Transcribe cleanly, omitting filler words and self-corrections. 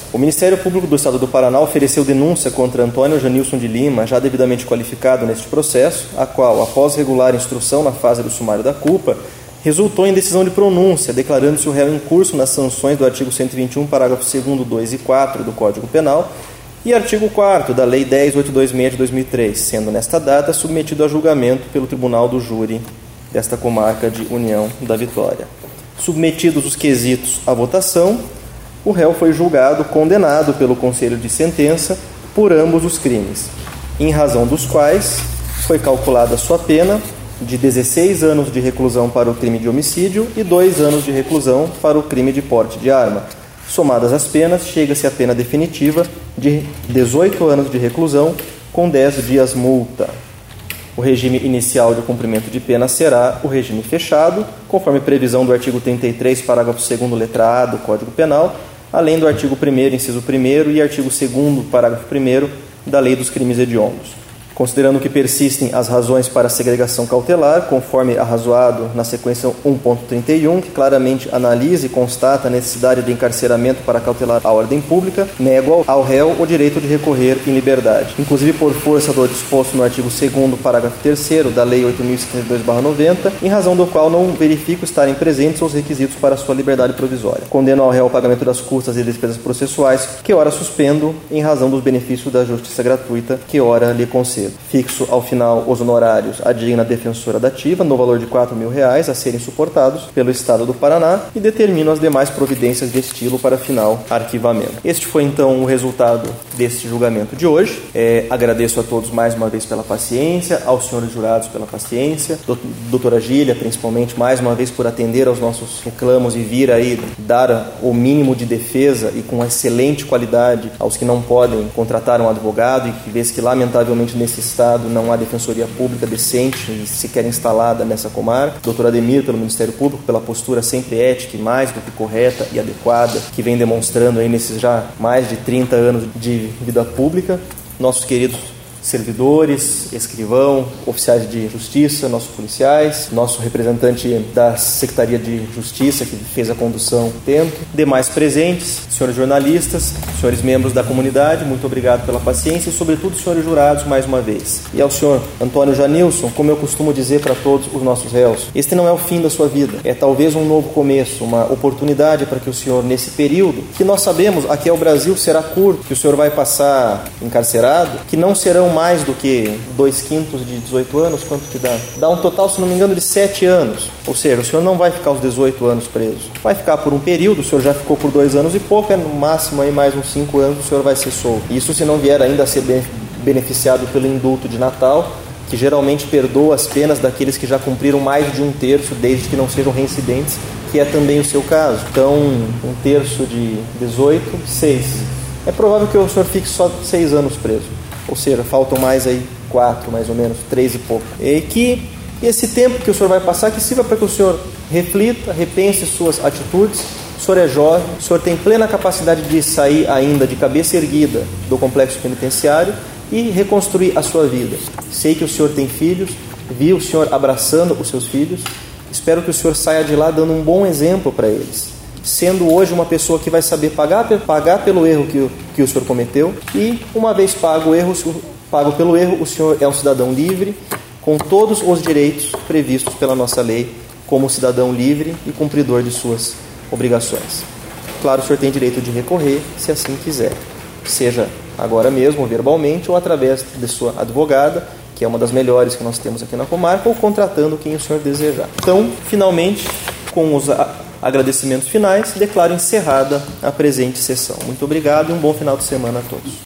O Ministério Público do Estado do Paraná ofereceu denúncia contra Antônio Janilson de Lima, já devidamente qualificado neste processo, a qual, após regular instrução na fase do sumário da culpa, resultou em decisão de pronúncia, declarando-se o réu em curso nas sanções do artigo 121, parágrafo 2º, 2 e 4 do Código Penal e artigo 4º da Lei 10.826 de 2003, sendo nesta data submetido a julgamento pelo Tribunal do Júri desta comarca de União da Vitória. Submetidos os quesitos à votação, o réu foi julgado condenado pelo Conselho de Sentença por ambos os crimes, em razão dos quais foi calculada a sua pena de 16 anos de reclusão para o crime de homicídio e 2 anos de reclusão para o crime de porte de arma. Somadas as penas, chega-se à pena definitiva de 18 anos de reclusão com 10 dias multa. O regime inicial de cumprimento de pena será o regime fechado, conforme previsão do artigo 33, parágrafo 2º, letra A do Código Penal, além do artigo 1º, inciso 1º e artigo 2º, parágrafo 1º da Lei dos Crimes Hediondos. Considerando que persistem as razões para a segregação cautelar, conforme arrazoado na sequência 1.31, que claramente analisa e constata a necessidade de encarceramento para cautelar a ordem pública, nego ao réu o direito de recorrer em liberdade, inclusive por força do disposto no artigo 2º, parágrafo 3º da Lei 8.072/90, em razão do qual não verifico estarem presentes os requisitos para sua liberdade provisória. Condeno ao réu ao pagamento das custas e despesas processuais, que ora suspendo, em razão dos benefícios da justiça gratuita, que ora lhe concedo. Fixo ao final os honorários à digna defensora dativa, no valor de R$4.000 a serem suportados pelo Estado do Paraná, e determino as demais providências de estilo para final arquivamento. Este foi então o resultado deste julgamento de hoje. Agradeço a todos mais uma vez pela paciência, aos senhores jurados pela paciência, doutora Gília principalmente mais uma vez por atender aos nossos reclamos e vir aí dar o mínimo de defesa e com excelente qualidade aos que não podem contratar um advogado e que vê que lamentavelmente nesse estado não há defensoria pública decente e sequer instalada nessa comarca. Doutor Ademir pelo Ministério Público, pela postura sempre ética e mais do que correta e adequada que vem demonstrando aí nesses já mais de 30 anos de vida pública. Nossos queridos servidores, escrivão, oficiais de justiça, nossos policiais, nosso representante da Secretaria de Justiça que fez a condução do tempo, demais presentes, senhores jornalistas, senhores membros da comunidade, muito obrigado pela paciência e sobretudo senhores jurados mais uma vez. E ao senhor Antônio Janilson, como eu costumo dizer para todos os nossos réus, este não é o fim da sua vida, é talvez um novo começo, uma oportunidade para que o senhor, nesse período, que nós sabemos aqui é o Brasil, será curto, que o senhor vai passar encarcerado, que não serão mais do que 2/5 de 18 anos, quanto que dá? Dá um total, se não me engano, de 7 anos. Ou seja, o senhor não vai ficar os 18 anos preso. Vai ficar por um período, o senhor já ficou por 2 anos e pouco, no máximo aí mais uns 5 anos o senhor vai ser solto. Isso se não vier ainda a ser beneficiado pelo indulto de Natal, que geralmente perdoa as penas daqueles que já cumpriram mais de 1/3, desde que não sejam reincidentes, que é também o seu caso. Então, 1/3 de 18, 6. É provável que o senhor fique só 6 anos preso. Ou seja, faltam mais aí 4, mais ou menos, 3 e pouco. E que esse tempo que o senhor vai passar, que sirva para que o senhor reflita, repense suas atitudes. O senhor é jovem, o senhor tem plena capacidade de sair ainda de cabeça erguida do complexo penitenciário e reconstruir a sua vida. Sei que o senhor tem filhos, vi o senhor abraçando os seus filhos. Espero que o senhor saia de lá dando um bom exemplo para eles, sendo hoje uma pessoa que vai saber pagar pelo erro que o senhor cometeu, e uma vez pago pelo erro, o senhor é um cidadão livre, com todos os direitos previstos pela nossa lei, como cidadão livre e cumpridor de suas obrigações. Claro, o senhor tem direito de recorrer, se assim quiser, seja agora mesmo, verbalmente, ou através de sua advogada, que é uma das melhores que nós temos aqui na comarca, ou contratando quem o senhor desejar. Então, finalmente, com os agradecimentos finais, declaro encerrada a presente sessão. Muito obrigado e um bom final de semana a todos.